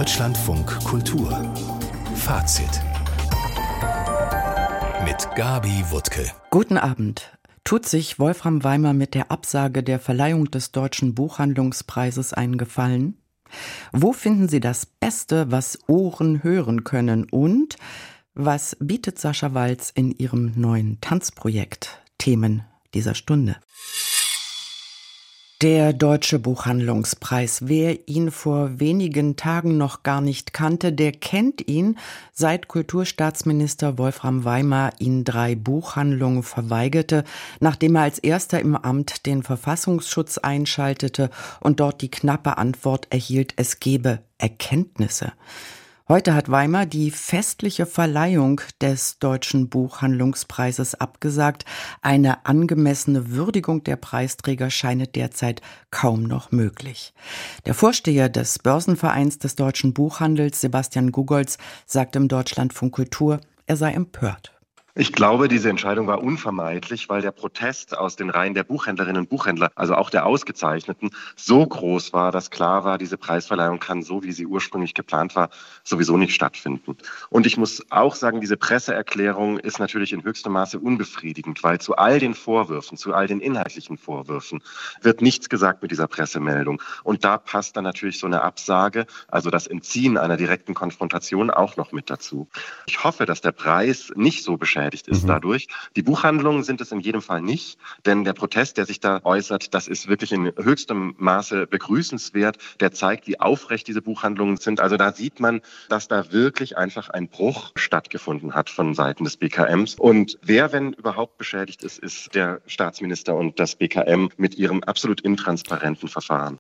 Deutschlandfunk Kultur Fazit mit Gabi Wuttke. Guten Abend. Tut sich Wolfram Weimer mit der Absage der Verleihung des Deutschen Buchhandlungspreises einen Gefallen? Wo finden Sie das Beste, was Ohren hören können? Und was bietet Sascha Walz in ihrem neuen Tanzprojekt? Themen dieser Stunde. Der Deutsche Buchhandlungspreis. Wer ihn vor wenigen Tagen noch gar nicht kannte, der kennt ihn, seit Kulturstaatsminister Wolfram Weimer ihn 3 Buchhandlungen verweigerte, nachdem er als erster im Amt den Verfassungsschutz einschaltete und dort die knappe Antwort erhielt, es gebe Erkenntnisse. Heute hat Weimer die festliche Verleihung des Deutschen Buchhandlungspreises abgesagt. Eine angemessene Würdigung der Preisträger scheine derzeit kaum noch möglich. Der Vorsteher des Börsenvereins des deutschen Buchhandels, Sebastian Gugolz, sagt im Deutschlandfunk Kultur, er sei empört. Ich glaube, diese Entscheidung war unvermeidlich, weil der Protest aus den Reihen der Buchhändlerinnen und Buchhändler, also auch der Ausgezeichneten, so groß war, dass klar war, diese Preisverleihung kann, so wie sie ursprünglich geplant war, sowieso nicht stattfinden. Und ich muss auch sagen, diese Presseerklärung ist natürlich in höchstem Maße unbefriedigend, weil zu all den Vorwürfen, zu all den inhaltlichen Vorwürfen wird nichts gesagt mit dieser Pressemeldung. Und da passt dann natürlich so eine Absage, also das Entziehen einer direkten Konfrontation auch noch mit dazu. Ich hoffe, dass der Preis nicht so beschädigt ist dadurch. Die Buchhandlungen sind es in jedem Fall nicht, denn der Protest, der sich da äußert, das ist wirklich in höchstem Maße begrüßenswert. Der zeigt, wie aufrecht diese Buchhandlungen sind. Also da sieht man, dass da wirklich einfach ein Bruch stattgefunden hat von Seiten des BKMs. Und wer, wenn überhaupt beschädigt ist, ist der Staatsminister und das BKM mit ihrem absolut intransparenten Verfahren.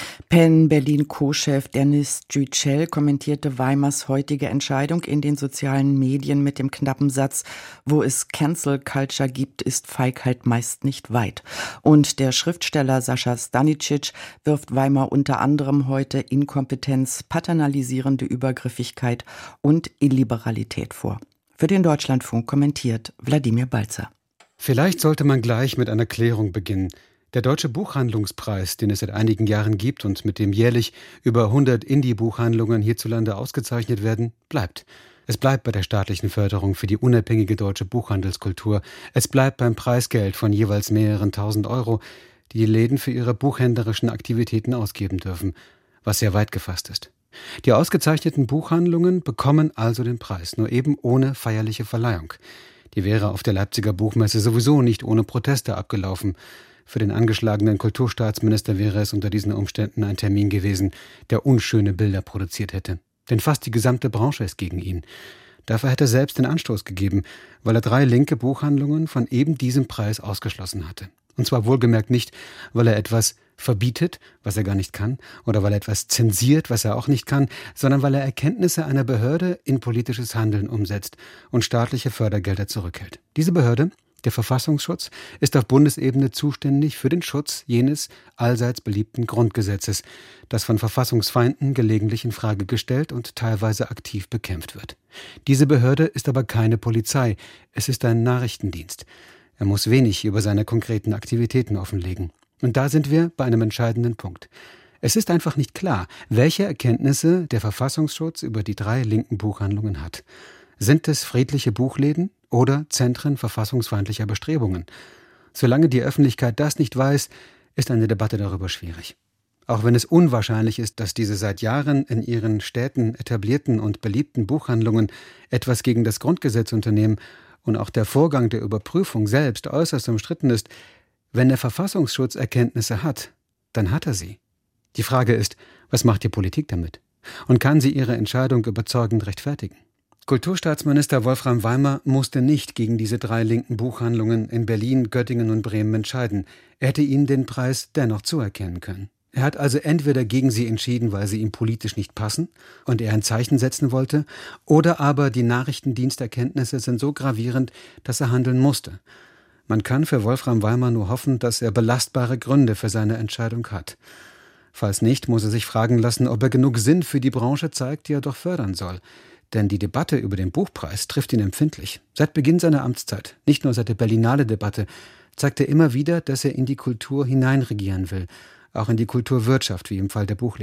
PEN Berlin Co-Chef Dennis Yücel kommentierte Weimars heutige Entscheidung in den sozialen Medien mit dem knappen Satz, wo es Cancel Culture gibt, ist Feigheit meist nicht weit. Und der Schriftsteller Sascha Stanicic wirft Weimar unter anderem heute Inkompetenz, paternalisierende Übergriffigkeit und Illiberalität vor. Für den Deutschlandfunk kommentiert Wladimir Balzer. Vielleicht sollte man gleich mit einer Klärung beginnen. Der Deutsche Buchhandlungspreis, den es seit einigen Jahren gibt und mit dem jährlich über 100 Indie-Buchhandlungen hierzulande ausgezeichnet werden, bleibt. Es bleibt bei der staatlichen Förderung für die unabhängige deutsche Buchhandelskultur. Es bleibt beim Preisgeld von jeweils mehreren tausend Euro, die Läden für ihre buchhändlerischen Aktivitäten ausgeben dürfen, was sehr weit gefasst ist. Die ausgezeichneten Buchhandlungen bekommen also den Preis, nur eben ohne feierliche Verleihung. Die wäre auf der Leipziger Buchmesse sowieso nicht ohne Proteste abgelaufen. Für den angeschlagenen Kulturstaatsminister wäre es unter diesen Umständen ein Termin gewesen, der unschöne Bilder produziert hätte. Denn fast die gesamte Branche ist gegen ihn. Dafür hätte er selbst den Anstoß gegeben, weil er 3 linke Buchhandlungen von eben diesem Preis ausgeschlossen hatte. Und zwar wohlgemerkt nicht, weil er etwas verbietet, was er gar nicht kann, oder weil er etwas zensiert, was er auch nicht kann, sondern weil er Erkenntnisse einer Behörde in politisches Handeln umsetzt und staatliche Fördergelder zurückhält. Diese Behörde, der Verfassungsschutz, ist auf Bundesebene zuständig für den Schutz jenes allseits beliebten Grundgesetzes, das von Verfassungsfeinden gelegentlich in Frage gestellt und teilweise aktiv bekämpft wird. Diese Behörde ist aber keine Polizei, es ist ein Nachrichtendienst. Er muss wenig über seine konkreten Aktivitäten offenlegen. Und da sind wir bei einem entscheidenden Punkt. Es ist einfach nicht klar, welche Erkenntnisse der Verfassungsschutz über die 3 linken Buchhandlungen hat. Sind es friedliche Buchläden oder Zentren verfassungsfeindlicher Bestrebungen? Solange die Öffentlichkeit das nicht weiß, ist eine Debatte darüber schwierig. Auch wenn es unwahrscheinlich ist, dass diese seit Jahren in ihren Städten etablierten und beliebten Buchhandlungen etwas gegen das Grundgesetz unternehmen und auch der Vorgang der Überprüfung selbst äußerst umstritten ist, wenn der Verfassungsschutz Erkenntnisse hat, dann hat er sie. Die Frage ist, was macht die Politik damit? Und kann sie ihre Entscheidung überzeugend rechtfertigen? Kulturstaatsminister Wolfram Weimer musste nicht gegen diese 3 linken Buchhandlungen in Berlin, Göttingen und Bremen entscheiden. Er hätte ihnen den Preis dennoch zuerkennen können. Er hat also entweder gegen sie entschieden, weil sie ihm politisch nicht passen und er ein Zeichen setzen wollte, oder aber die Nachrichtendiensterkenntnisse sind so gravierend, dass er handeln musste. Man kann für Wolfram Weimer nur hoffen, dass er belastbare Gründe für seine Entscheidung hat. Falls nicht, muss er sich fragen lassen, ob er genug Sinn für die Branche zeigt, die er doch fördern soll. Denn die Debatte über den Buchpreis trifft ihn empfindlich. Seit Beginn seiner Amtszeit, nicht nur seit der Berlinale-Debatte, zeigt er immer wieder, dass er in die Kultur hineinregieren will, auch in die Kulturwirtschaft, wie im Fall der Buchläden.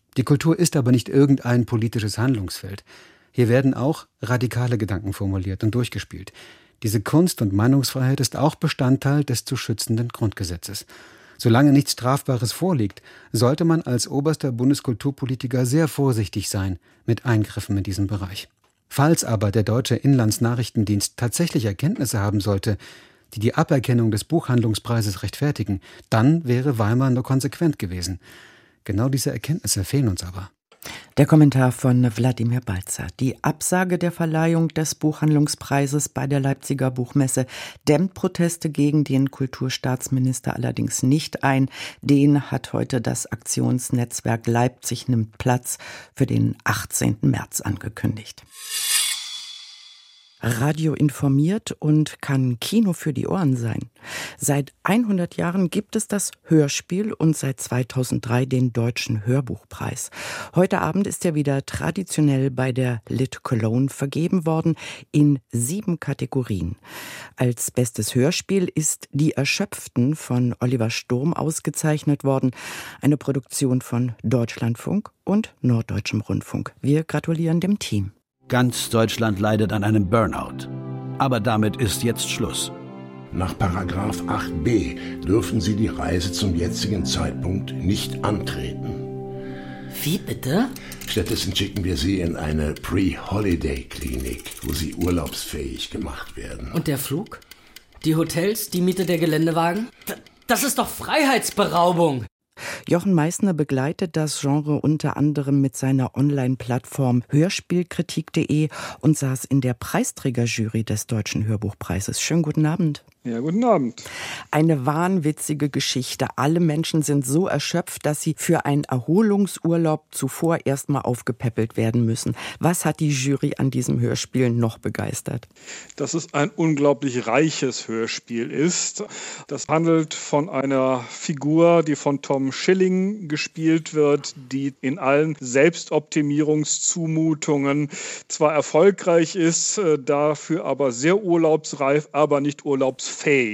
Die Kultur ist aber nicht irgendein politisches Handlungsfeld. Hier werden auch radikale Gedanken formuliert und durchgespielt. Diese Kunst- und Meinungsfreiheit ist auch Bestandteil des zu schützenden Grundgesetzes. Solange nichts Strafbares vorliegt, sollte man als oberster Bundeskulturpolitiker sehr vorsichtig sein mit Eingriffen in diesem Bereich. Falls aber der deutsche Inlandsnachrichtendienst tatsächlich Erkenntnisse haben sollte, die die Aberkennung des Buchhandlungspreises rechtfertigen, dann wäre Weimar nur konsequent gewesen. Genau diese Erkenntnisse fehlen uns aber. Der Kommentar von Wladimir Balzer. Die Absage der Verleihung des Buchhandlungspreises bei der Leipziger Buchmesse dämmt Proteste gegen den Kulturstaatsminister allerdings nicht ein. Den hat heute das Aktionsnetzwerk Leipzig nimmt Platz für den 18. März angekündigt. Radio informiert und kann Kino für die Ohren sein. Seit 100 Jahren gibt es das Hörspiel und seit 2003 den Deutschen Hörbuchpreis. Heute Abend ist er wieder traditionell bei der Lit Cologne vergeben worden in 7 Kategorien. Als bestes Hörspiel ist Die Erschöpften von Oliver Sturm ausgezeichnet worden. Eine Produktion von Deutschlandfunk und Norddeutschem Rundfunk. Wir gratulieren dem Team. Ganz Deutschland leidet an einem Burnout. Aber damit ist jetzt Schluss. Nach Paragraph 8b dürfen Sie die Reise zum jetzigen Zeitpunkt nicht antreten. Wie bitte? Stattdessen schicken wir Sie in eine Pre-Holiday-Klinik, wo Sie urlaubsfähig gemacht werden. Und der Flug? Die Hotels? Die Miete der Geländewagen? Das ist doch Freiheitsberaubung! Jochen Meissner begleitet das Genre unter anderem mit seiner Online-Plattform hörspielkritik.de und saß in der Preisträgerjury des Deutschen Hörbuchpreises. Schönen guten Abend. Ja, guten Abend. Eine wahnwitzige Geschichte. Alle Menschen sind so erschöpft, dass sie für einen Erholungsurlaub zuvor erstmal aufgepäppelt werden müssen. Was hat die Jury an diesem Hörspiel noch begeistert? Dass es ein unglaublich reiches Hörspiel ist. Das handelt von einer Figur, die von Tom Schilling gespielt wird, die in allen Selbstoptimierungszumutungen zwar erfolgreich ist, dafür aber sehr urlaubsreif, aber nicht urlaubsfähig.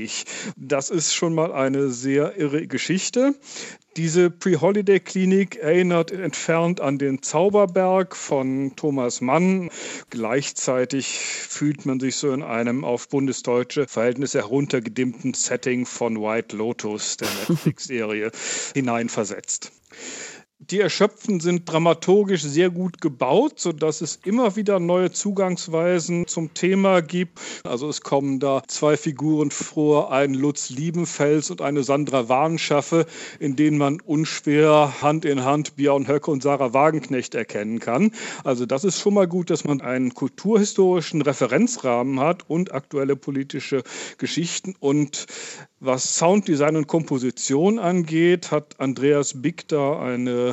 Das ist schon mal eine sehr irre Geschichte. Diese Pre-Holiday-Klinik erinnert entfernt an den Zauberberg von Thomas Mann. Gleichzeitig fühlt man sich so in einem auf bundesdeutsche Verhältnisse heruntergedimmten Setting von White Lotus, der Netflix-Serie, hineinversetzt. Die Erschöpften sind dramaturgisch sehr gut gebaut, sodass es immer wieder neue Zugangsweisen zum Thema gibt. Also es kommen da 2 Figuren vor, ein Lutz Liebenfels und eine Sandra Warnschaffe, in denen man unschwer Hand in Hand Björn Höcke und Sarah Wagenknecht erkennen kann. Also das ist schon mal gut, dass man einen kulturhistorischen Referenzrahmen hat und aktuelle politische Geschichten. Und was Sounddesign und Komposition angeht, hat Andreas Bick da eine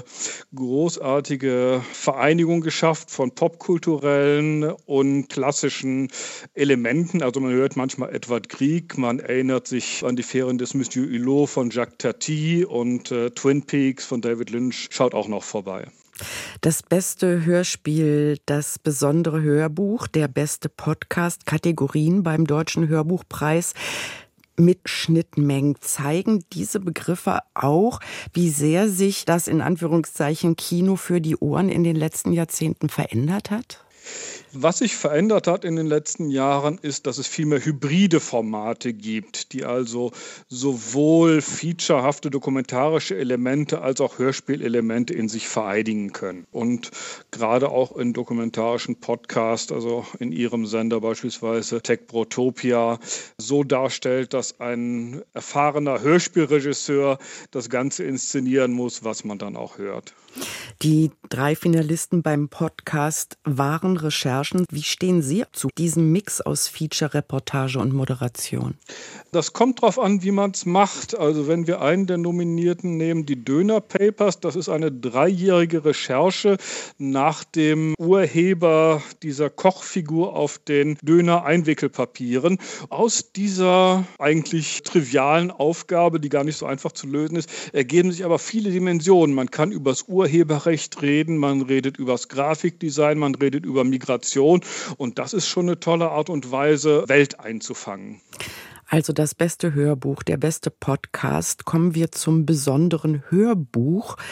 großartige Vereinigung geschafft von popkulturellen und klassischen Elementen. Also man hört manchmal Edward Grieg, man erinnert sich an die Ferien des Monsieur Hulot von Jacques Tati und Twin Peaks von David Lynch schaut auch noch vorbei. Das beste Hörspiel, das besondere Hörbuch, der beste Podcast, Kategorien beim Deutschen Hörbuchpreis mit Schnittmengen. Zeigen diese Begriffe auch, wie sehr sich das in Anführungszeichen Kino für die Ohren in den letzten Jahrzehnten verändert hat? Was sich verändert hat in den letzten Jahren, ist, dass es viel mehr hybride Formate gibt, die also sowohl featurehafte dokumentarische Elemente als auch Hörspielelemente in sich vereinigen können. Und gerade auch in dokumentarischen Podcasts, also in Ihrem Sender beispielsweise Techbrotopia, so darstellt, dass ein erfahrener Hörspielregisseur das Ganze inszenieren muss, was man dann auch hört. Die 3 Finalisten beim Podcast waren Recherchen. Wie stehen Sie zu diesem Mix aus Feature, Reportage und Moderation? Das kommt drauf an, wie man es macht. Also wenn wir einen der Nominierten nehmen, die Döner Papers, das ist eine 3-jährige Recherche nach dem Urheber dieser Kochfigur auf den Döner-Einwickelpapieren. Aus dieser eigentlich trivialen Aufgabe, die gar nicht so einfach zu lösen ist, ergeben sich aber viele Dimensionen. Man kann über das Urheberrecht reden, man redet über das Grafikdesign, man redet über Migration. Und das ist schon eine tolle Art und Weise, Welt einzufangen. Also das beste Hörbuch, der beste Podcast. Kommen wir zum besonderen Hörbuch.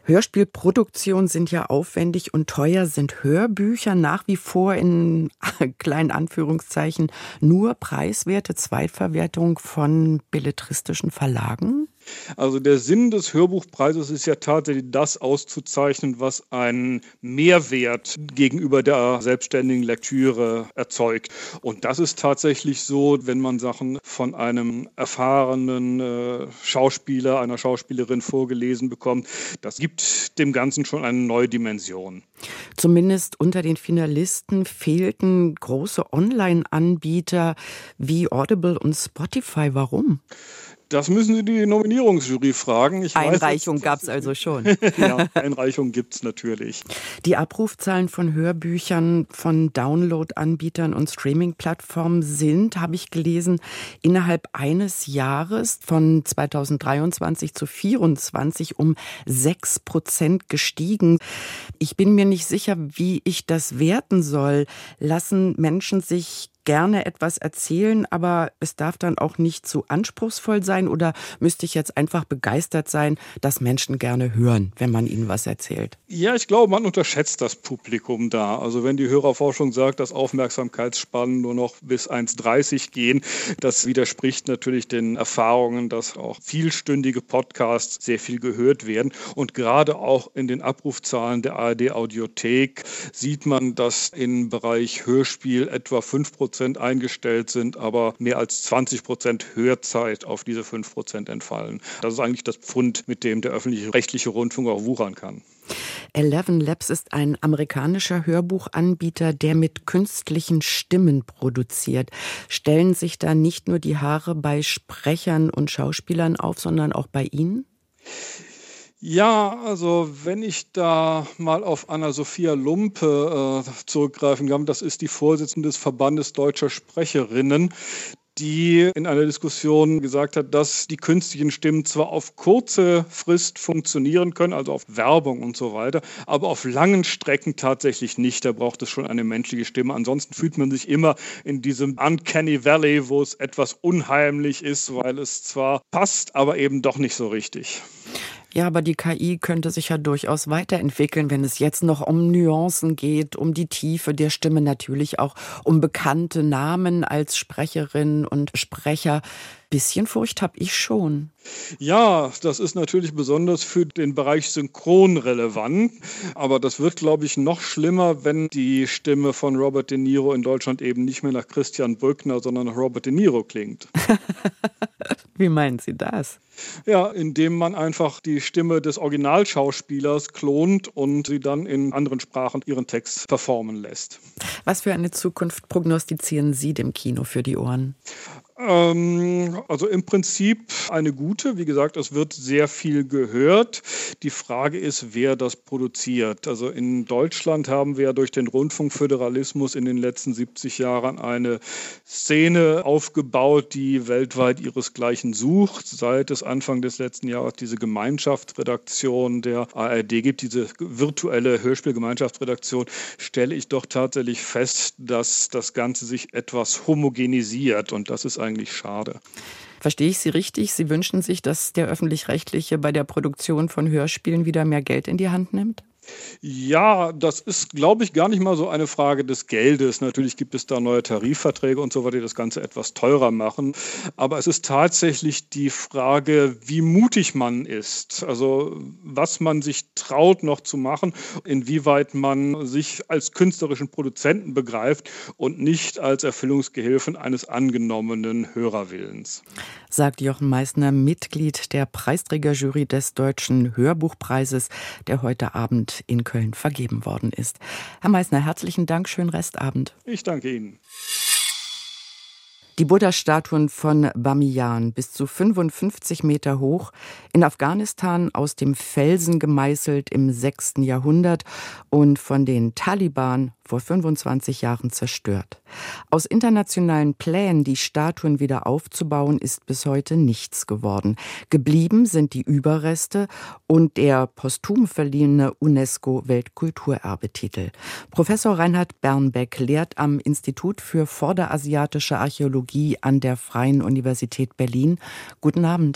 Hörspielproduktionen sind ja aufwendig und teuer. Sind Hörbücher nach wie vor in kleinen Anführungszeichen nur preiswerte Zweitverwertung von belletristischen Verlagen? Also der Sinn des Hörbuchpreises ist ja tatsächlich das auszuzeichnen, was einen Mehrwert gegenüber der selbstständigen Lektüre erzeugt. Und das ist tatsächlich so, wenn man Sachen von einem erfahrenen Schauspieler, einer Schauspielerin vorgelesen bekommt. Das gibt dem Ganzen schon eine neue Dimension. Zumindest unter den Finalisten fehlten große Online-Anbieter wie Audible und Spotify. Warum? Das müssen Sie die Nominierungsjury fragen. Einreichung gab es also schon. Ja, Einreichung gibt es natürlich. Die Abrufzahlen von Hörbüchern von Download-Anbietern und Streaming-Plattformen sind, habe ich gelesen, innerhalb eines Jahres von 2023 zu 2024 um 6% gestiegen. Ich bin mir nicht sicher, wie ich das werten soll. Lassen Menschen sich gerne etwas erzählen, aber es darf dann auch nicht zu anspruchsvoll sein, oder müsste ich jetzt einfach begeistert sein, dass Menschen gerne hören, wenn man ihnen was erzählt? Ja, ich glaube, man unterschätzt das Publikum da. Also wenn die Hörerforschung sagt, dass Aufmerksamkeitsspannen nur noch bis 1,30 gehen, das widerspricht natürlich den Erfahrungen, dass auch vielstündige Podcasts sehr viel gehört werden. Und gerade auch in den Abrufzahlen der ARD-Audiothek sieht man, dass im Bereich Hörspiel etwa 5% eingestellt sind, aber mehr als 20% Hörzeit auf diese 5% entfallen. Das ist eigentlich das Pfund, mit dem der öffentlich-rechtliche Rundfunk auch wuchern kann. 11 Labs ist ein amerikanischer Hörbuchanbieter, der mit künstlichen Stimmen produziert. Stellen sich da nicht nur die Haare bei Sprechern und Schauspielern auf, sondern auch bei Ihnen? Ja, also wenn ich da mal auf Anna-Sophia Lumpe zurückgreifen kann, das ist die Vorsitzende des Verbandes Deutscher Sprecherinnen, die in einer Diskussion gesagt hat, dass die künstlichen Stimmen zwar auf kurze Frist funktionieren können, also auf Werbung und so weiter, aber auf langen Strecken tatsächlich nicht. Da braucht es schon eine menschliche Stimme. Ansonsten fühlt man sich immer in diesem Uncanny Valley, wo es etwas unheimlich ist, weil es zwar passt, aber eben doch nicht so richtig. Ja, aber die KI könnte sich ja durchaus weiterentwickeln, wenn es jetzt noch um Nuancen geht, um die Tiefe der Stimme, natürlich auch um bekannte Namen als Sprecherin und Sprecher. Bisschen Furcht habe ich schon. Ja, das ist natürlich besonders für den Bereich Synchron relevant. Aber das wird, glaube ich, noch schlimmer, wenn die Stimme von Robert De Niro in Deutschland eben nicht mehr nach Christian Brückner, sondern nach Robert De Niro klingt. Wie meinen Sie das? Ja, indem man einfach die Stimme des Originalschauspielers klont und sie dann in anderen Sprachen ihren Text performen lässt. Was für eine Zukunft prognostizieren Sie dem Kino für die Ohren? Also im Prinzip eine gute. Wie gesagt, es wird sehr viel gehört. Die Frage ist, wer das produziert. Also in Deutschland haben wir ja durch den Rundfunkföderalismus in den letzten 70 Jahren eine Szene aufgebaut, die weltweit ihresgleichen sucht. Seit es Anfang des letzten Jahres diese Gemeinschaftsredaktion der ARD gibt, diese virtuelle Hörspielgemeinschaftsredaktion, stelle ich doch tatsächlich fest, dass das Ganze sich etwas homogenisiert, und das ist eigentlich schade. Verstehe ich Sie richtig? Sie wünschen sich, dass der Öffentlich-Rechtliche bei der Produktion von Hörspielen wieder mehr Geld in die Hand nimmt? Ja, das ist, glaube ich, gar nicht mal so eine Frage des Geldes. Natürlich gibt es da neue Tarifverträge und so weiter, die das Ganze etwas teurer machen. Aber es ist tatsächlich die Frage, wie mutig man ist. Also was man sich traut noch zu machen, inwieweit man sich als künstlerischen Produzenten begreift und nicht als Erfüllungsgehilfen eines angenommenen Hörerwillens. Sagt Jochen Meissner, Mitglied der Preisträgerjury des Deutschen Hörbuchpreises, der heute Abend in Köln vergeben worden ist. Herr Meissner, herzlichen Dank, schönen Restabend. Ich danke Ihnen. Die Buddha-Statuen von Bamiyan, bis zu 55 Meter hoch, in Afghanistan aus dem Felsen gemeißelt im 6. Jahrhundert und von den Taliban vor 25 Jahren zerstört. Aus internationalen Plänen, die Statuen wieder aufzubauen, ist bis heute nichts geworden. Geblieben sind die Überreste und der posthum verliehene UNESCO-Weltkulturerbetitel. Professor Reinhard Bernbeck lehrt am Institut für Vorderasiatische Archäologie an der Freien Universität Berlin. Guten Abend.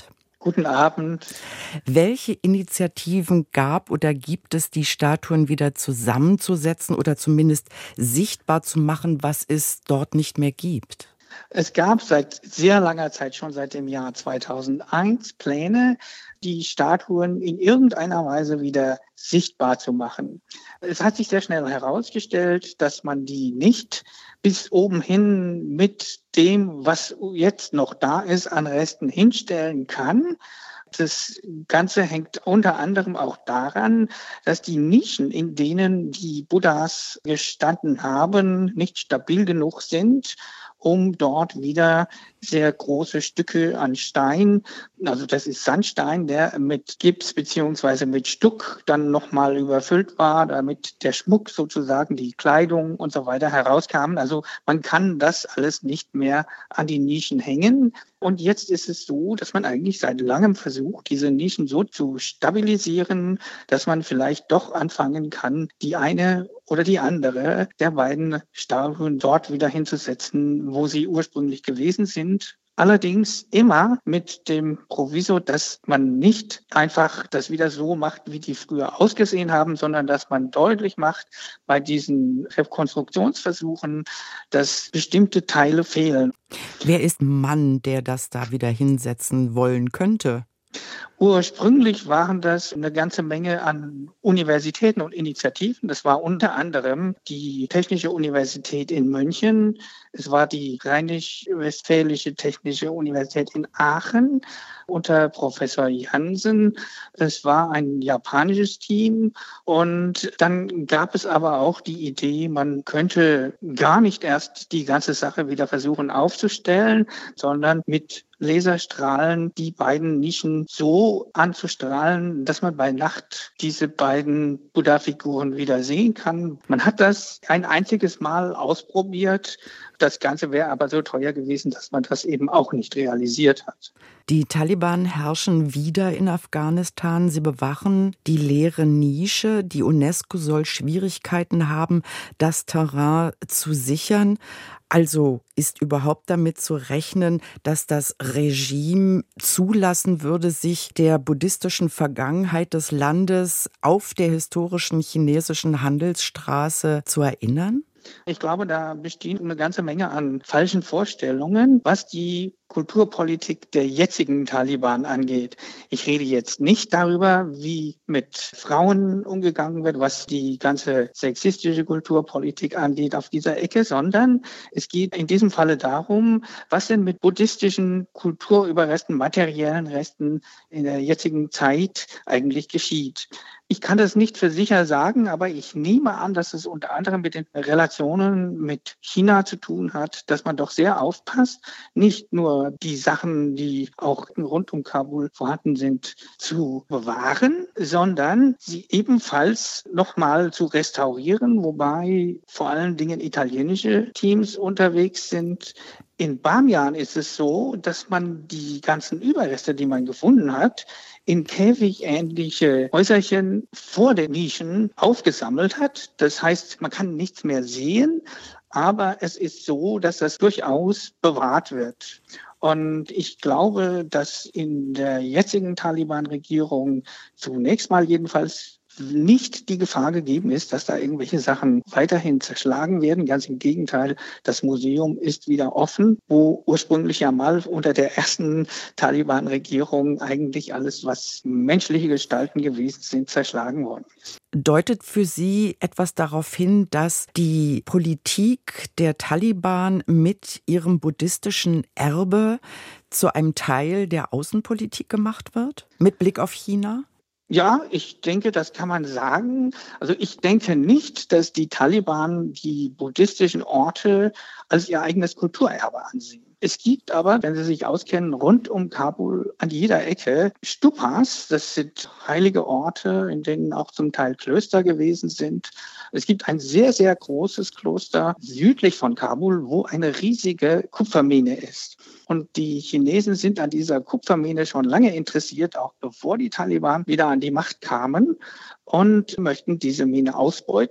Guten Abend. Welche Initiativen gab oder gibt es, die Statuen wieder zusammenzusetzen oder zumindest sichtbar zu machen, was es dort nicht mehr gibt? Es gab seit sehr langer Zeit, schon seit dem Jahr 2001, Pläne, die Statuen in irgendeiner Weise wieder sichtbar zu machen. Es hat sich sehr schnell herausgestellt, dass man die nicht bis oben hin mit dem, was jetzt noch da ist, an Resten hinstellen kann. Das Ganze hängt unter anderem auch daran, dass die Nischen, in denen die Buddhas gestanden haben, nicht stabil genug sind, um dort wieder sehr große Stücke an Stein, also das ist Sandstein, der mit Gips beziehungsweise mit Stuck dann nochmal überfüllt war, damit der Schmuck sozusagen, die Kleidung und so weiter herauskamen. Also man kann das alles nicht mehr an die Nischen hängen. Und jetzt ist es so, dass man eigentlich seit langem versucht, diese Nischen so zu stabilisieren, dass man vielleicht doch anfangen kann, die eine oder die andere der beiden Statuen dort wieder hinzusetzen, wo sie ursprünglich gewesen sind. Allerdings immer mit dem Proviso, dass man nicht einfach das wieder so macht, wie die früher ausgesehen haben, sondern dass man deutlich macht bei diesen Rekonstruktionsversuchen, dass bestimmte Teile fehlen. Wer ist Mann, der das da wieder hinsetzen wollen könnte? Ursprünglich waren das eine ganze Menge an Universitäten und Initiativen. Das war unter anderem die Technische Universität in München. Es war die Rheinisch-Westfälische Technische Universität in Aachen unter Professor Jansen. Es war ein japanisches Team. Und dann gab es aber auch die Idee, man könnte gar nicht erst die ganze Sache wieder versuchen aufzustellen, sondern mit Laserstrahlen die beiden Nischen so anzustrahlen, dass man bei Nacht diese beiden Buddha-Figuren wieder sehen kann. Man hat das ein einziges Mal ausprobiert. Das Ganze wäre aber so teuer gewesen, dass man das eben auch nicht realisiert hat. Die Taliban herrschen wieder in Afghanistan. Sie bewachen die leere Nische. Die UNESCO soll Schwierigkeiten haben, das Terrain zu sichern. Also ist überhaupt damit zu rechnen, dass das Regime zulassen würde, sich der buddhistischen Vergangenheit des Landes auf der historischen chinesischen Handelsstraße zu erinnern? Ich glaube, da besteht eine ganze Menge an falschen Vorstellungen, was die Kulturpolitik der jetzigen Taliban angeht. Ich rede jetzt nicht darüber, wie mit Frauen umgegangen wird, was die ganze sexistische Kulturpolitik angeht auf dieser Ecke, sondern es geht in diesem Falle darum, was denn mit buddhistischen Kulturüberresten, materiellen Resten in der jetzigen Zeit eigentlich geschieht. Ich kann das nicht für sicher sagen, aber ich nehme an, dass es unter anderem mit den Relationen mit China zu tun hat, dass man doch sehr aufpasst, nicht nur die Sachen, die auch rund um Kabul vorhanden sind, zu bewahren, sondern sie ebenfalls nochmal zu restaurieren, wobei vor allen Dingen italienische Teams unterwegs sind. In Bamian ist es so, dass man die ganzen Überreste, die man gefunden hat, in käfigähnliche Häuserchen vor den Nischen aufgesammelt hat. Das heißt, man kann nichts mehr sehen, aber es ist so, dass das durchaus bewahrt wird. Und ich glaube, dass in der jetzigen Taliban-Regierung zunächst mal jedenfalls nicht die Gefahr gegeben ist, dass da irgendwelche Sachen weiterhin zerschlagen werden. Ganz im Gegenteil, das Museum ist wieder offen, wo ursprünglich ja mal unter der ersten Taliban-Regierung eigentlich alles, was menschliche Gestalten gewesen sind, zerschlagen worden ist. Deutet für Sie etwas darauf hin, dass die Politik der Taliban mit ihrem buddhistischen Erbe zu einem Teil der Außenpolitik gemacht wird, mit Blick auf China? Ja, ich denke, das kann man sagen. Also ich denke nicht, dass die Taliban die buddhistischen Orte als ihr eigenes Kulturerbe ansehen. Es gibt aber, wenn Sie sich auskennen, rund um Kabul an jeder Ecke Stupas. Das sind heilige Orte, in denen auch zum Teil Klöster gewesen sind. Es gibt ein sehr, sehr großes Kloster südlich von Kabul, wo eine riesige Kupfermine ist. Und die Chinesen sind an dieser Kupfermine schon lange interessiert, auch bevor die Taliban wieder an die Macht kamen, und möchten diese Mine ausbeuten.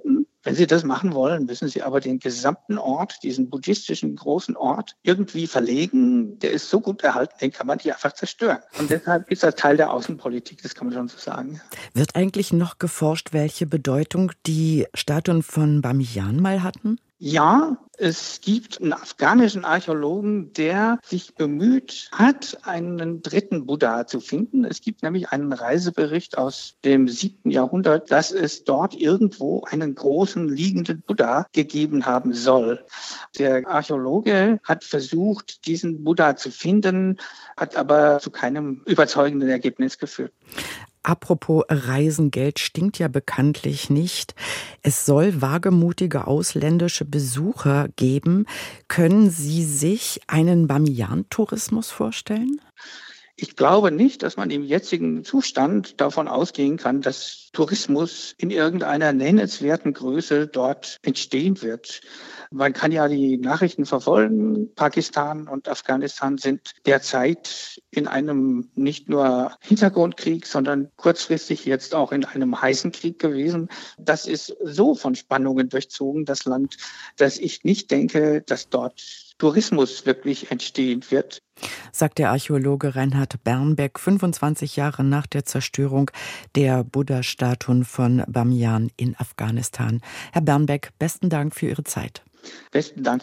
Wenn Sie das machen wollen, müssen Sie aber den gesamten Ort, diesen buddhistischen großen Ort, irgendwie verlegen. Der ist so gut erhalten, den kann man nicht einfach zerstören. Und deshalb ist das Teil der Außenpolitik, das kann man schon so sagen. Wird eigentlich noch geforscht, welche Bedeutung die Statuen von Bamiyan mal hatten? Ja, es gibt einen afghanischen Archäologen, der sich bemüht hat, einen dritten Buddha zu finden. Es gibt nämlich einen Reisebericht aus dem 7. Jahrhundert, dass es dort irgendwo einen großen liegenden Buddha gegeben haben soll. Der Archäologe hat versucht, diesen Buddha zu finden, hat aber zu keinem überzeugenden Ergebnis geführt. Apropos Reisengeld stinkt ja bekanntlich nicht. Es soll wagemutige ausländische Besucher geben. Können Sie sich einen Bamiyan-Tourismus vorstellen? Ich glaube nicht, dass man im jetzigen Zustand davon ausgehen kann, dass Tourismus in irgendeiner nennenswerten Größe dort entstehen wird. Man kann ja die Nachrichten verfolgen. Pakistan und Afghanistan sind derzeit in einem nicht nur Hintergrundkrieg, sondern kurzfristig jetzt auch in einem heißen Krieg gewesen. Das ist so von Spannungen durchzogen, das Land, dass ich nicht denke, dass dort Tourismus wirklich entstehen wird. Sagt der Archäologe Reinhard Bernbeck, 25 Jahre nach der Zerstörung der Buddha-Statuen von Bamiyan in Afghanistan. Herr Bernbeck, besten Dank für Ihre Zeit. Besten Dank.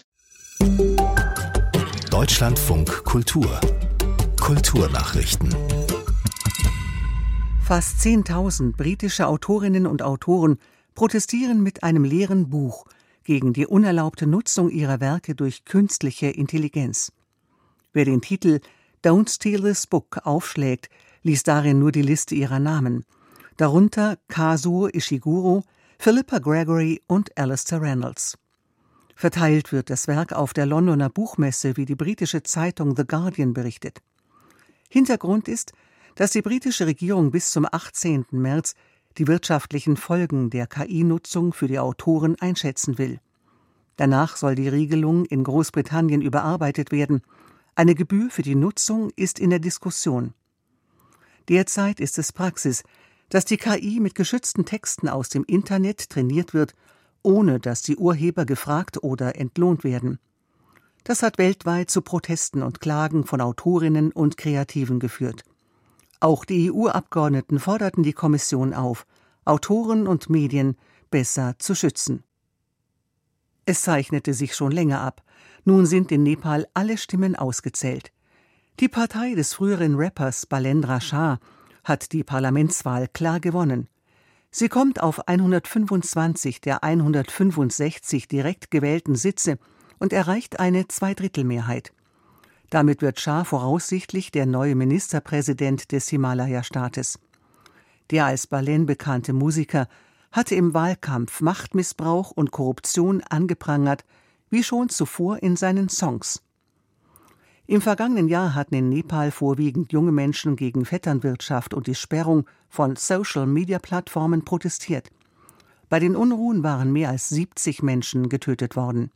Deutschlandfunk Kultur. Kulturnachrichten. Fast 10.000 britische Autorinnen und Autoren protestieren mit einem leeren Buch gegen die unerlaubte Nutzung ihrer Werke durch künstliche Intelligenz. Wer den Titel Don't Steal This Book aufschlägt, liest darin nur die Liste ihrer Namen. Darunter Kazuo Ishiguro, Philippa Gregory und Alastair Reynolds. Verteilt wird das Werk auf der Londoner Buchmesse, wie die britische Zeitung The Guardian berichtet. Hintergrund ist, dass die britische Regierung bis zum 18. März die wirtschaftlichen Folgen der KI-Nutzung für die Autoren einschätzen will. Danach soll die Regelung in Großbritannien überarbeitet werden. Eine Gebühr für die Nutzung ist in der Diskussion. Derzeit ist es Praxis, dass die KI mit geschützten Texten aus dem Internet trainiert wird, ohne dass die Urheber gefragt oder entlohnt werden. Das hat weltweit zu Protesten und Klagen von Autorinnen und Kreativen geführt. Auch die EU-Abgeordneten forderten die Kommission auf, Autoren und Medien besser zu schützen. Es zeichnete sich schon länger ab. Nun sind in Nepal alle Stimmen ausgezählt. Die Partei des früheren Rappers Balendra Shah hat die Parlamentswahl klar gewonnen. Sie kommt auf 125 der 165 direkt gewählten Sitze und erreicht eine Zweidrittelmehrheit. Damit wird Shah voraussichtlich der neue Ministerpräsident des Himalaya-Staates. Der als Balen bekannte Musiker hatte im Wahlkampf Machtmissbrauch und Korruption angeprangert, wie schon zuvor in seinen Songs. Im vergangenen Jahr hatten in Nepal vorwiegend junge Menschen gegen Vetternwirtschaft und die Sperrung von Social-Media-Plattformen protestiert. Bei den Unruhen waren mehr als 70 Menschen getötet worden.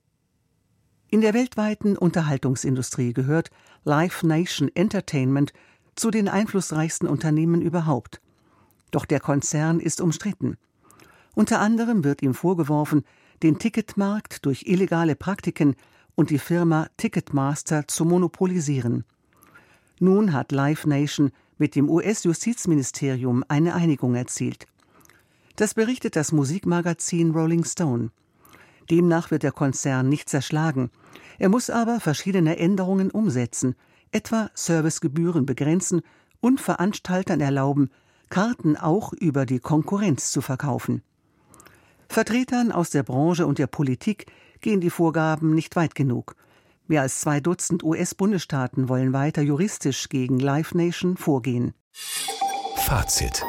In der weltweiten Unterhaltungsindustrie gehört Live Nation Entertainment zu den einflussreichsten Unternehmen überhaupt. Doch der Konzern ist umstritten. Unter anderem wird ihm vorgeworfen, den Ticketmarkt durch illegale Praktiken und die Firma Ticketmaster zu monopolisieren. Nun hat Live Nation mit dem US-Justizministerium eine Einigung erzielt. Das berichtet das Musikmagazin Rolling Stone. Demnach wird der Konzern nicht zerschlagen. Er muss aber verschiedene Änderungen umsetzen, etwa Servicegebühren begrenzen und Veranstaltern erlauben, Karten auch über die Konkurrenz zu verkaufen. Vertretern aus der Branche und der Politik gehen die Vorgaben nicht weit genug. Mehr als 2 Dutzend US-Bundesstaaten wollen weiter juristisch gegen Live Nation vorgehen. Fazit.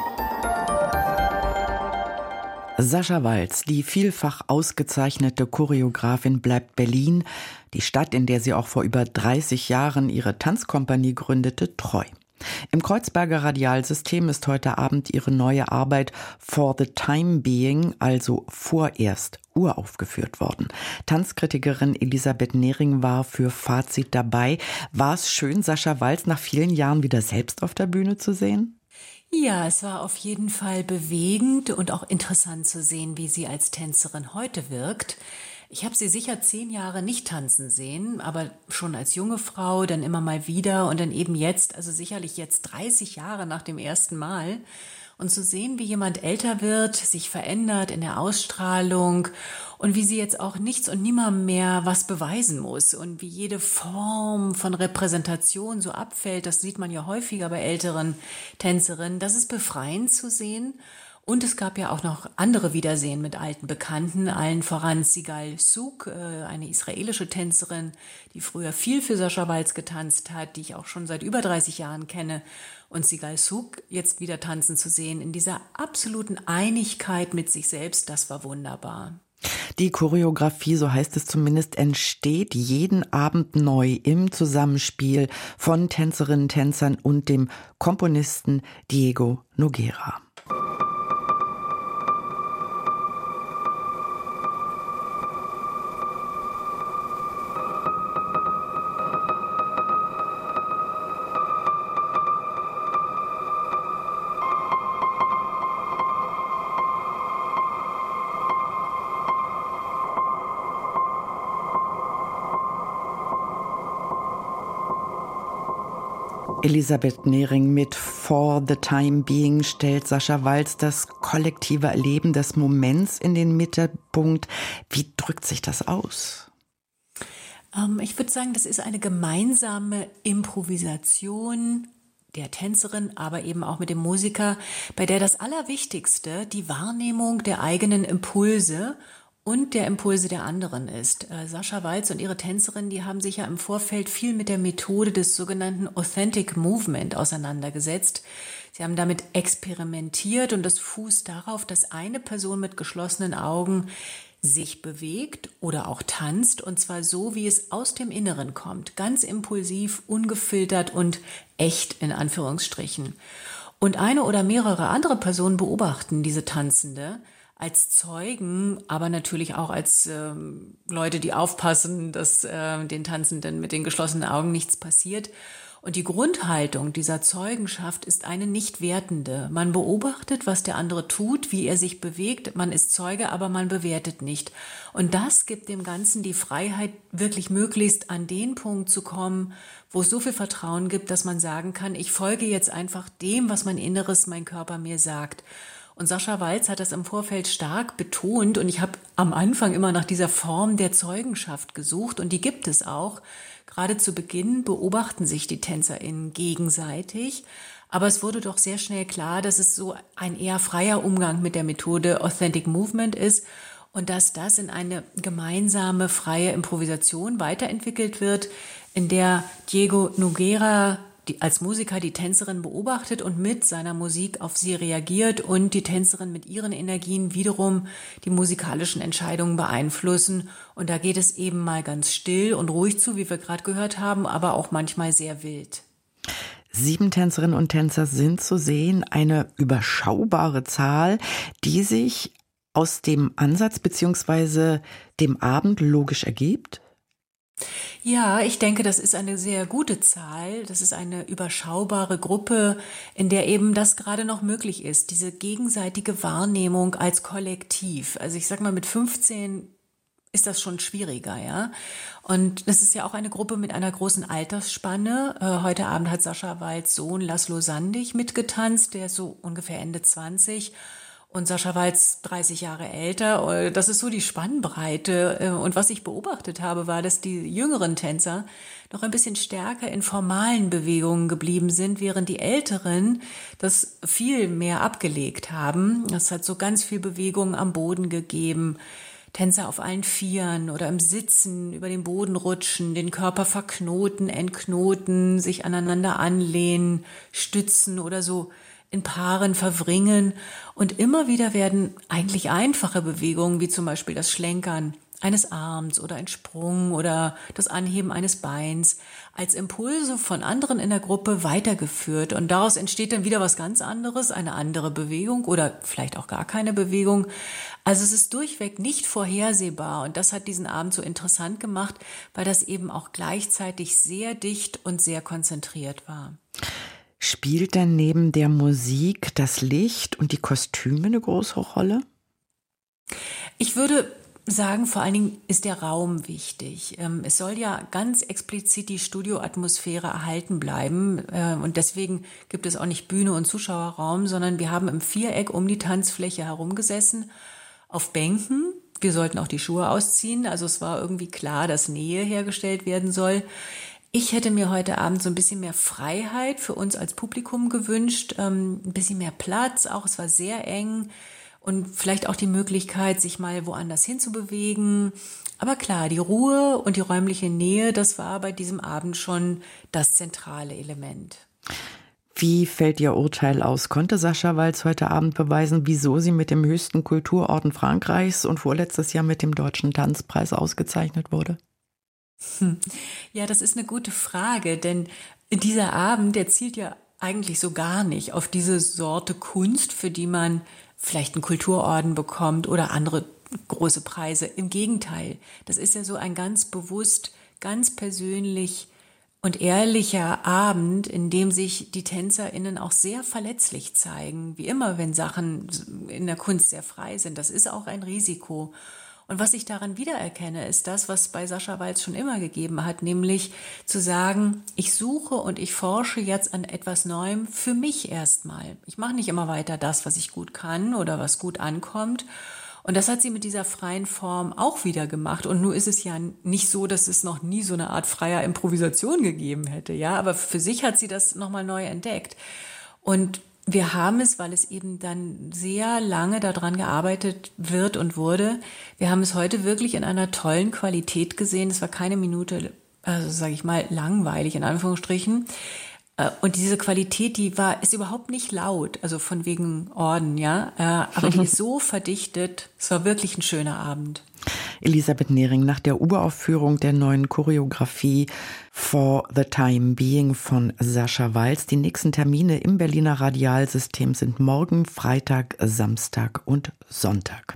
Sascha Walz, die vielfach ausgezeichnete Choreografin, bleibt Berlin, die Stadt, in der sie auch vor über 30 Jahren ihre Tanzkompanie gründete, treu. Im Kreuzberger Radialsystem ist heute Abend ihre neue Arbeit For the Time Being, also vorerst, uraufgeführt worden. Tanzkritikerin Elisabeth Nehring war für Fazit dabei. War es schön, Sascha Walz nach vielen Jahren wieder selbst auf der Bühne zu sehen? Ja, es war auf jeden Fall bewegend und auch interessant zu sehen, wie sie als Tänzerin heute wirkt. Ich habe sie sicher 10 Jahre nicht tanzen sehen, aber schon als junge Frau, dann immer mal wieder und dann eben jetzt, also sicherlich jetzt 30 Jahre nach dem ersten Mal. Und zu sehen, wie jemand älter wird, sich verändert in der Ausstrahlung und wie sie jetzt auch nichts und niemandem mehr was beweisen muss und wie jede Form von Repräsentation so abfällt, das sieht man ja häufiger bei älteren Tänzerinnen, das ist befreiend zu sehen. Und es gab ja auch noch andere Wiedersehen mit alten Bekannten, allen voran Sigal Souk, eine israelische Tänzerin, die früher viel für Sascha Waltz getanzt hat, die ich auch schon seit über 30 Jahren kenne. Und Sigal Souk jetzt wieder tanzen zu sehen, in dieser absoluten Einigkeit mit sich selbst, das war wunderbar. Die Choreografie, so heißt es zumindest, entsteht jeden Abend neu im Zusammenspiel von Tänzerinnen, Tänzern und dem Komponisten Diego Noguera. Elisabeth Nehring mit For the Time Being stellt Sascha Waltz das kollektive Erleben des Moments in den Mittelpunkt. Wie drückt sich das aus? Ich würde sagen, das ist eine gemeinsame Improvisation der Tänzerin, aber eben auch mit dem Musiker, bei der das Allerwichtigste die Wahrnehmung der eigenen Impulse und der Impulse der anderen ist. Sascha Waltz und ihre Tänzerin, die haben sich ja im Vorfeld viel mit der Methode des sogenannten Authentic Movement auseinandergesetzt. Sie haben damit experimentiert und das fußt darauf, dass eine Person mit geschlossenen Augen sich bewegt oder auch tanzt, und zwar so, wie es aus dem Inneren kommt, ganz impulsiv, ungefiltert und echt in Anführungsstrichen. Und eine oder mehrere andere Personen beobachten diese Tanzende als Zeugen, aber natürlich auch als Leute, die aufpassen, dass den Tanzenden mit den geschlossenen Augen nichts passiert. Und die Grundhaltung dieser Zeugenschaft ist eine nicht wertende. Man beobachtet, was der andere tut, wie er sich bewegt. Man ist Zeuge, aber man bewertet nicht. Und das gibt dem Ganzen die Freiheit, wirklich möglichst an den Punkt zu kommen, wo es so viel Vertrauen gibt, dass man sagen kann, ich folge jetzt einfach dem, was mein Inneres, mein Körper mir sagt. Und Sascha Waltz hat das im Vorfeld stark betont und ich habe am Anfang immer nach dieser Form der Zeugenschaft gesucht und die gibt es auch. Gerade zu Beginn beobachten sich die TänzerInnen gegenseitig, aber es wurde doch sehr schnell klar, dass es so ein eher freier Umgang mit der Methode Authentic Movement ist und dass das in eine gemeinsame, freie Improvisation weiterentwickelt wird, in der Diego Noguera als Musiker die Tänzerin beobachtet und mit seiner Musik auf sie reagiert und die Tänzerin mit ihren Energien wiederum die musikalischen Entscheidungen beeinflussen. Und da geht es eben mal ganz still und ruhig zu, wie wir gerade gehört haben, aber auch manchmal sehr wild. 7 Tänzerinnen und Tänzer sind zu sehen, eine überschaubare Zahl, die sich aus dem Ansatz bzw. dem Abend logisch ergibt. Ja, ich denke, das ist eine sehr gute Zahl. Das ist eine überschaubare Gruppe, in der eben das gerade noch möglich ist, diese gegenseitige Wahrnehmung als Kollektiv. Also ich sag mal, mit 15 ist das schon schwieriger, ja. Und das ist ja auch eine Gruppe mit einer großen Altersspanne. Heute Abend hat Sascha Waltz' Sohn Laszlo Sandig mitgetanzt, der ist so ungefähr Ende 20. Und Sascha Waltz 30 Jahre älter. Das ist so die Spannbreite. Und was ich beobachtet habe, war, dass die jüngeren Tänzer noch ein bisschen stärker in formalen Bewegungen geblieben sind, während die Älteren das viel mehr abgelegt haben. Es hat so ganz viel Bewegung am Boden gegeben. Tänzer auf allen Vieren oder im Sitzen über den Boden rutschen, den Körper verknoten, entknoten, sich aneinander anlehnen, stützen oder so in Paaren verwringen. Und immer wieder werden eigentlich einfache Bewegungen, wie zum Beispiel das Schlenkern eines Arms oder ein Sprung oder das Anheben eines Beins, als Impulse von anderen in der Gruppe weitergeführt. Und daraus entsteht dann wieder was ganz anderes, eine andere Bewegung oder vielleicht auch gar keine Bewegung. Also es ist durchweg nicht vorhersehbar. Und das hat diesen Abend so interessant gemacht, weil das eben auch gleichzeitig sehr dicht und sehr konzentriert war. Spielt denn neben der Musik das Licht und die Kostüme eine große Rolle? Ich würde sagen, vor allen Dingen ist der Raum wichtig. Es soll ja ganz explizit die Studioatmosphäre erhalten bleiben. Und deswegen gibt es auch nicht Bühne und Zuschauerraum, sondern wir haben im Viereck um die Tanzfläche herumgesessen, auf Bänken. Wir sollten auch die Schuhe ausziehen. Also es war irgendwie klar, dass Nähe hergestellt werden soll. Ich hätte mir heute Abend so ein bisschen mehr Freiheit für uns als Publikum gewünscht, ein bisschen mehr Platz. Auch es war sehr eng. Und vielleicht auch die Möglichkeit, sich mal woanders hinzubewegen. Aber klar, die Ruhe und die räumliche Nähe, das war bei diesem Abend schon das zentrale Element. Wie fällt Ihr Urteil aus? Konnte Sascha Walz heute Abend beweisen, wieso sie mit dem höchsten Kulturorden Frankreichs und vorletztes Jahr mit dem Deutschen Tanzpreis ausgezeichnet wurde? Ja, das ist eine gute Frage, denn dieser Abend, der zielt ja eigentlich so gar nicht auf diese Sorte Kunst, für die man vielleicht einen Kulturorden bekommt oder andere große Preise. Im Gegenteil, das ist ja so ein ganz bewusst, ganz persönlich und ehrlicher Abend, in dem sich die TänzerInnen auch sehr verletzlich zeigen. Wie immer, wenn Sachen in der Kunst sehr frei sind. Das ist auch ein Risiko. Und was ich daran wiedererkenne, ist das, was bei Sascha Walz schon immer gegeben hat, nämlich zu sagen, ich suche und ich forsche jetzt an etwas Neuem für mich erstmal. Ich mache nicht immer weiter das, was ich gut kann oder was gut ankommt. Und das hat sie mit dieser freien Form auch wieder gemacht. Und nun ist es ja nicht so, dass es noch nie so eine Art freier Improvisation gegeben hätte, ja. Aber für sich hat sie das nochmal neu entdeckt. Und wir haben es, weil es eben dann sehr lange daran gearbeitet wird und wurde, wir haben es heute wirklich in einer tollen Qualität gesehen. Es war keine Minute, also sage ich mal, langweilig in Anführungsstrichen. Und diese Qualität, ist überhaupt nicht laut, also von wegen Orden, ja. Aber die ist so verdichtet. Es war wirklich ein schöner Abend. Elisabeth Nehring, nach der Uraufführung der neuen Choreografie For the Time Being von Sascha Walz. Die nächsten Termine im Berliner Radialsystem sind morgen, Freitag, Samstag und Sonntag.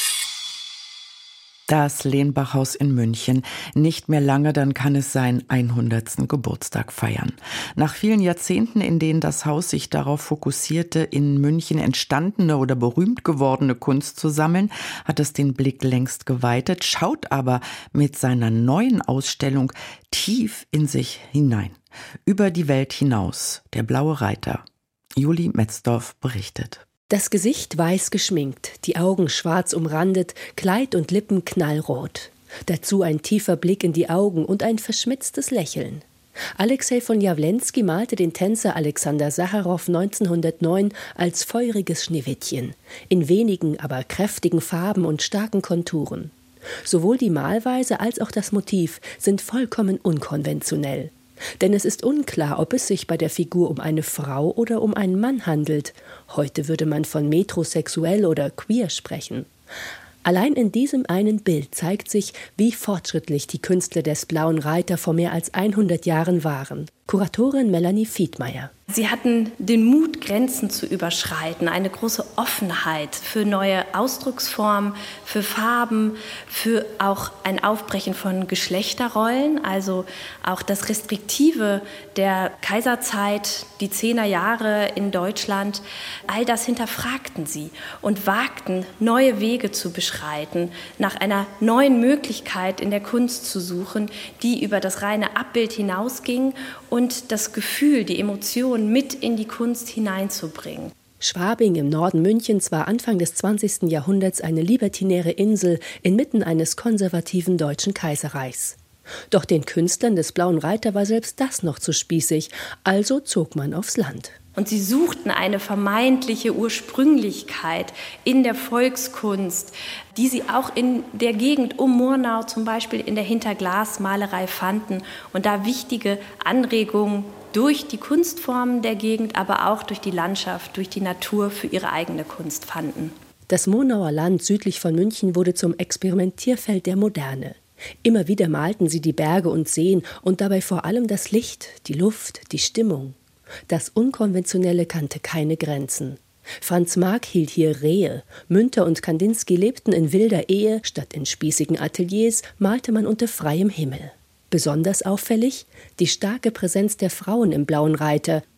Das Lenbachhaus in München. Nicht mehr lange, dann kann es seinen 100. Geburtstag feiern. Nach vielen Jahrzehnten, in denen das Haus sich darauf fokussierte, in München entstandene oder berühmt gewordene Kunst zu sammeln, hat es den Blick längst geweitet, schaut aber mit seiner neuen Ausstellung tief in sich hinein. Über die Welt hinaus. Der blaue Reiter. Julie Metzdorf berichtet. Das Gesicht weiß geschminkt, die Augen schwarz umrandet, Kleid und Lippen knallrot. Dazu ein tiefer Blick in die Augen und ein verschmitztes Lächeln. Alexej von Jawlensky malte den Tänzer Alexander Sacharow 1909 als feuriges Schneewittchen, in wenigen, aber kräftigen Farben und starken Konturen. Sowohl die Malweise als auch das Motiv sind vollkommen unkonventionell. Denn es ist unklar, ob es sich bei der Figur um eine Frau oder um einen Mann handelt. Heute würde man von metrosexuell oder queer sprechen. Allein in diesem einen Bild zeigt sich, wie fortschrittlich die Künstler des Blauen Reiter vor mehr als 100 Jahren waren. Kuratorin Melanie Fiedmeier. Sie hatten den Mut, Grenzen zu überschreiten, eine große Offenheit für neue Ausdrucksformen, für Farben, für auch ein Aufbrechen von Geschlechterrollen, also auch das Restriktive der Kaiserzeit, die 10er Jahre in Deutschland. All das hinterfragten sie und wagten, neue Wege zu beschreiten, nach einer neuen Möglichkeit in der Kunst zu suchen, die über das reine Abbild hinausging und das Gefühl, die Emotion mit in die Kunst hineinzubringen. Schwabing im Norden Münchens war Anfang des 20. Jahrhunderts eine libertinäre Insel inmitten eines konservativen Deutschen Kaiserreichs. Doch den Künstlern des Blauen Reiter war selbst das noch zu spießig, also zog man aufs Land. Und sie suchten eine vermeintliche Ursprünglichkeit in der Volkskunst, die sie auch in der Gegend um Murnau, zum Beispiel in der Hinterglasmalerei fanden und da wichtige Anregungen durch die Kunstformen der Gegend, aber auch durch die Landschaft, durch die Natur für ihre eigene Kunst fanden. Das Murnauer Land südlich von München wurde zum Experimentierfeld der Moderne. Immer wieder malten sie die Berge und Seen und dabei vor allem das Licht, die Luft, die Stimmung. Das Unkonventionelle kannte keine Grenzen. Franz Marc hielt hier Rehe. Münter und Kandinsky lebten in wilder Ehe, statt in spießigen Ateliers malte man unter freiem Himmel. Besonders auffällig die starke Präsenz der Frauen im Blauen Reiter.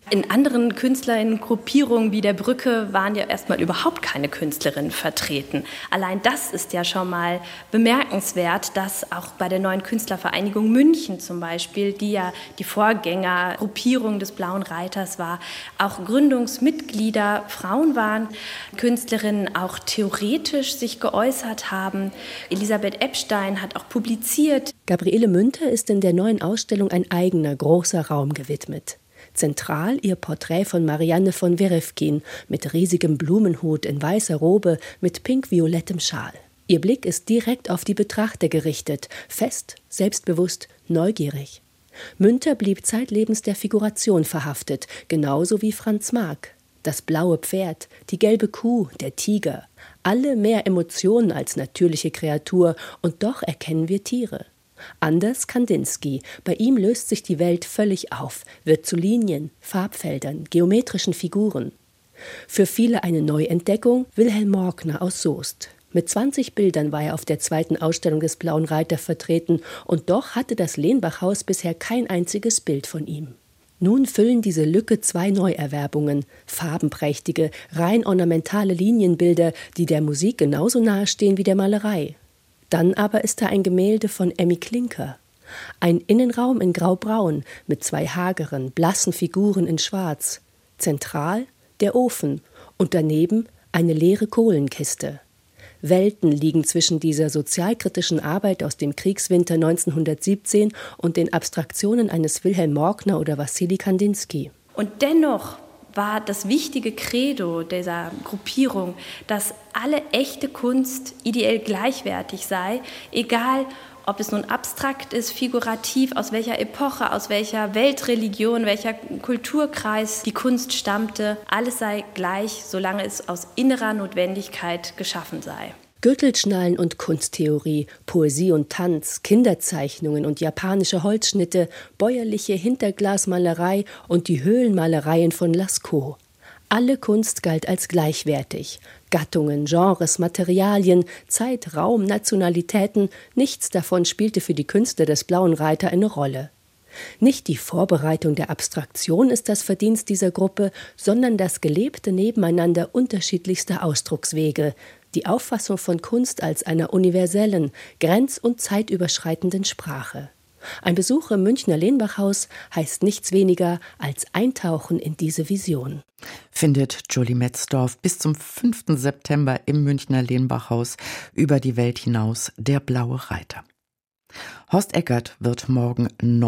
In anderen Künstlerinnengruppierungen wie der Brücke waren ja erstmal überhaupt keine Künstlerinnen vertreten. Allein das ist ja schon mal bemerkenswert, dass auch bei der neuen Künstlervereinigung München zum Beispiel, die ja die Vorgängergruppierung des Blauen Reiters war, auch Gründungsmitglieder Frauen waren, Künstlerinnen auch theoretisch sich geäußert haben. Elisabeth Epstein hat auch publiziert. Gabriele Münter ist in der neuen Ausstellung ein eigener großer Raum gewidmet. Zentral ihr Porträt von Marianne von Werefkin mit riesigem Blumenhut in weißer Robe mit pink-violettem Schal. Ihr Blick ist direkt auf die Betrachter gerichtet, fest, selbstbewusst, neugierig. Münter blieb zeitlebens der Figuration verhaftet, genauso wie Franz Marc. Das blaue Pferd, die gelbe Kuh, der Tiger, alle mehr Emotionen als natürliche Kreatur, und doch erkennen wir Tiere. Anders Kandinsky. Bei ihm löst sich die Welt völlig auf, wird zu Linien, Farbfeldern, geometrischen Figuren. Für viele eine Neuentdeckung Wilhelm Morkner aus Soest. Mit 20 Bildern war er auf der 2. Ausstellung des Blauen Reiter vertreten, und doch hatte das Lehnbachhaus bisher kein einziges Bild von ihm. Nun füllen diese Lücke 2 Neuerwerbungen, farbenprächtige, rein ornamentale Linienbilder, die der Musik genauso nahe stehen wie der Malerei. Dann aber ist da ein Gemälde von Emmy Klinker. Ein Innenraum in graubraun mit 2 hageren, blassen Figuren in schwarz. Zentral der Ofen und daneben eine leere Kohlenkiste. Welten liegen zwischen dieser sozialkritischen Arbeit aus dem Kriegswinter 1917 und den Abstraktionen eines Wilhelm Morkner oder Wassili Kandinsky. Und dennoch war das wichtige Credo dieser Gruppierung, dass alle echte Kunst ideell gleichwertig sei, egal ob es nun abstrakt ist, figurativ, aus welcher Epoche, aus welcher Weltreligion, welcher Kulturkreis die Kunst stammte. Alles sei gleich, solange es aus innerer Notwendigkeit geschaffen sei. Gürtelschnallen und Kunsttheorie, Poesie und Tanz, Kinderzeichnungen und japanische Holzschnitte, bäuerliche Hinterglasmalerei und die Höhlenmalereien von Lascaux. Alle Kunst galt als gleichwertig. Gattungen, Genres, Materialien, Zeit, Raum, Nationalitäten, nichts davon spielte für die Künstler des Blauen Reiter eine Rolle. Nicht die Vorbereitung der Abstraktion ist das Verdienst dieser Gruppe, sondern das gelebte Nebeneinander unterschiedlichster Ausdruckswege, die Auffassung von Kunst als einer universellen, grenz- und zeitüberschreitenden Sprache. Ein Besuch im Münchner Lehnbachhaus heißt nichts weniger als Eintauchen in diese Vision. Findet Julie Metzdorf bis zum 5. September im Münchner Lehnbachhaus über die Welt hinaus der Blaue Reiter. Horst Eckert wird morgen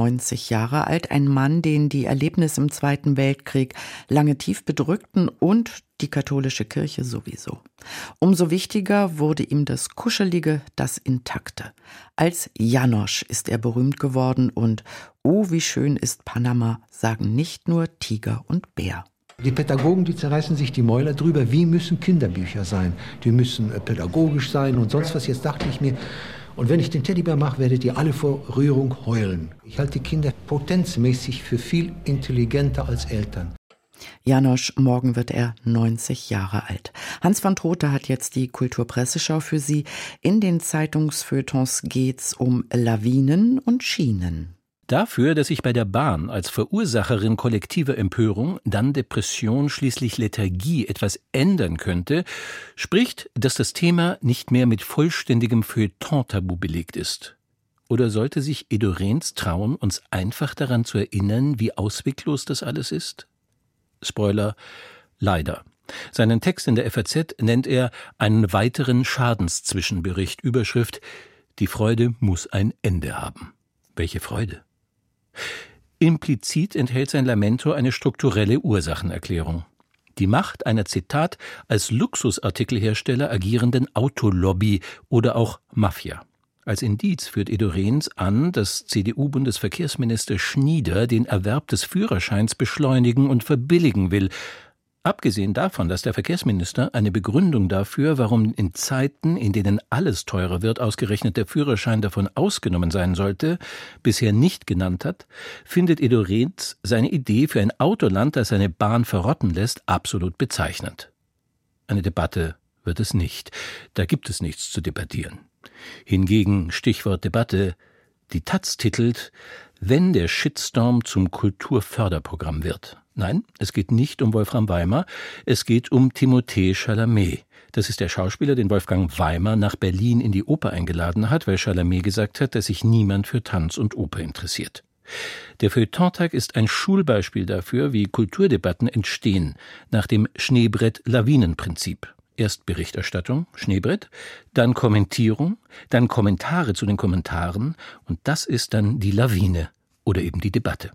90 Jahre alt, ein Mann, den die Erlebnisse im Zweiten Weltkrieg lange tief bedrückten und die katholische Kirche sowieso. Umso wichtiger wurde ihm das Kuschelige, das Intakte. Als Janosch ist er berühmt geworden und "Oh, wie schön ist Panama" sagen nicht nur Tiger und Bär. Die Pädagogen, die zerreißen sich die Mäuler drüber, wie müssen Kinderbücher sein. Die müssen pädagogisch sein und sonst was. Jetzt dachte ich mir, und wenn ich den Teddybär mache, werdet ihr alle vor Rührung heulen. Ich halte die Kinder potenzmäßig für viel intelligenter als Eltern. Janosch, morgen wird er 90 Jahre alt. Hans van Trothe hat jetzt die Kulturpresseschau für Sie. In den Zeitungsfeuilletons geht's um Lawinen und Schienen. Dafür, dass sich bei der Bahn als Verursacherin kollektiver Empörung, dann Depression, schließlich Lethargie etwas ändern könnte, spricht, dass das Thema nicht mehr mit vollständigem Feuilleton-Tabu belegt ist. Oder sollte sich Edo Rehns trauen, uns einfach daran zu erinnern, wie ausweglos das alles ist? Spoiler, leider. Seinen Text in der FAZ nennt er einen weiteren Schadenszwischenbericht, Überschrift: Die Freude muss ein Ende haben. Welche Freude? Implizit enthält sein Lamento eine strukturelle Ursachenerklärung. Die Macht einer, Zitat, als Luxusartikelhersteller agierenden Autolobby oder auch Mafia. Als Indiz führt Edo Rehns an, dass CDU-Bundesverkehrsminister Schnieder den Erwerb des Führerscheins beschleunigen und verbilligen will. Abgesehen davon, dass der Verkehrsminister eine Begründung dafür, warum in Zeiten, in denen alles teurer wird, ausgerechnet der Führerschein davon ausgenommen sein sollte, bisher nicht genannt hat, findet Edo Rehns seine Idee für ein Autoland, das seine Bahn verrotten lässt, absolut bezeichnend. Eine Debatte wird es nicht. Da gibt es nichts zu debattieren. Hingegen, Stichwort Debatte, Die Taz titelt »Wenn der Shitstorm zum Kulturförderprogramm wird«. Nein, es geht nicht um Wolfram Weimar, es geht um Timothée Chalamet. Das ist der Schauspieler, den Wolfgang Weimar nach Berlin in die Oper eingeladen hat, weil Chalamet gesagt hat, dass sich niemand für Tanz und Oper interessiert. Der Feuilletontag ist ein Schulbeispiel dafür, wie Kulturdebatten entstehen, nach dem Schneebrett-Lawinen-Prinzip. Erst Berichterstattung, Schneebrett, dann Kommentierung, dann Kommentare zu den Kommentaren und das ist dann die Lawine oder eben die Debatte.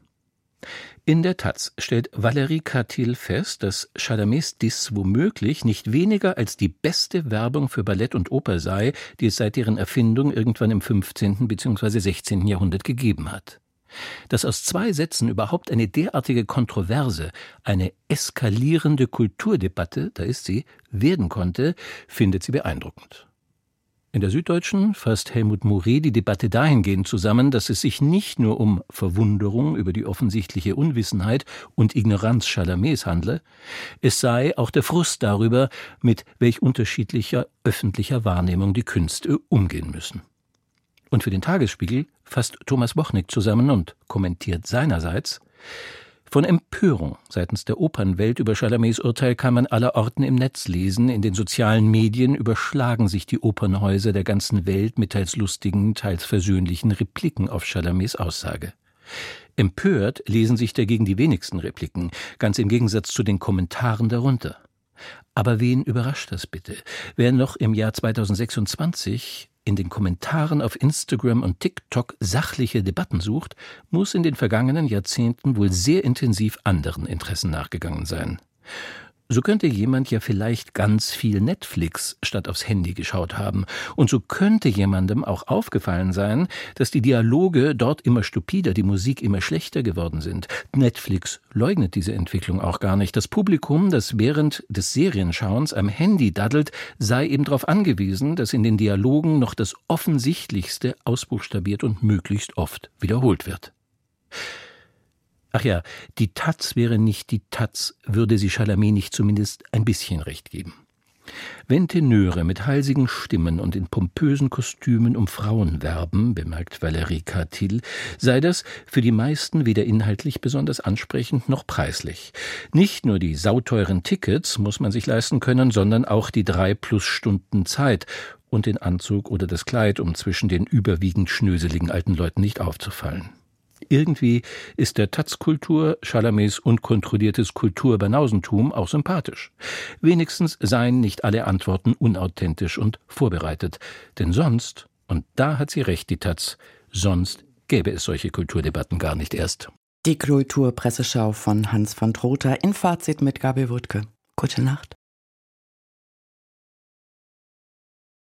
In der Taz stellt Valérie Cartil fest, dass Chalamets Diss womöglich nicht weniger als die beste Werbung für Ballett und Oper sei, die es seit deren Erfindung irgendwann im 15. bzw. 16. Jahrhundert gegeben hat. Dass aus 2 Sätzen überhaupt eine derartige Kontroverse, eine eskalierende Kulturdebatte, da ist sie, werden konnte, findet sie beeindruckend. In der Süddeutschen fasst Helmut Mouret die Debatte dahingehend zusammen, dass es sich nicht nur um Verwunderung über die offensichtliche Unwissenheit und Ignoranz Chalamets handle, es sei auch der Frust darüber, mit welch unterschiedlicher öffentlicher Wahrnehmung die Künste umgehen müssen. Und für den Tagesspiegel fasst Thomas Wochnick zusammen und kommentiert seinerseits: Von Empörung seitens der Opernwelt über Chalamets Urteil kann man allerorten im Netz lesen. In den sozialen Medien überschlagen sich die Opernhäuser der ganzen Welt mit teils lustigen, teils versöhnlichen Repliken auf Chalamets Aussage. Empört lesen sich dagegen die wenigsten Repliken, ganz im Gegensatz zu den Kommentaren darunter. Aber wen überrascht das bitte? Wer noch im Jahr 2026 in den Kommentaren auf Instagram und TikTok sachliche Debatten sucht, muss in den vergangenen Jahrzehnten wohl sehr intensiv anderen Interessen nachgegangen sein. So könnte jemand ja vielleicht ganz viel Netflix statt aufs Handy geschaut haben. Und so könnte jemandem auch aufgefallen sein, dass die Dialoge dort immer stupider, die Musik immer schlechter geworden sind. Netflix leugnet diese Entwicklung auch gar nicht. Das Publikum, das während des Serienschauens am Handy daddelt, sei eben darauf angewiesen, dass in den Dialogen noch das Offensichtlichste ausbuchstabiert und möglichst oft wiederholt wird. Ach ja, die Taz wäre nicht die Taz, würde sie Chalamet nicht zumindest ein bisschen recht geben. Wenn Tenöre mit halsigen Stimmen und in pompösen Kostümen um Frauen werben, bemerkt Valérie Cartil, sei das für die meisten weder inhaltlich besonders ansprechend noch preislich. Nicht nur die sauteuren Tickets muss man sich leisten können, sondern auch die 3+ Stunden Zeit und den Anzug oder das Kleid, um zwischen den überwiegend schnöseligen alten Leuten nicht aufzufallen. Irgendwie ist der Taz-Kultur Chalamets unkontrolliertes Kulturbanausentum auch sympathisch. Wenigstens seien nicht alle Antworten unauthentisch und vorbereitet. Denn sonst, und da hat sie recht, die Taz, sonst gäbe es solche Kulturdebatten gar nicht erst. Die Kulturpresseschau von Hans von Trotha in Fazit mit Gabi Wuttke. Gute Nacht.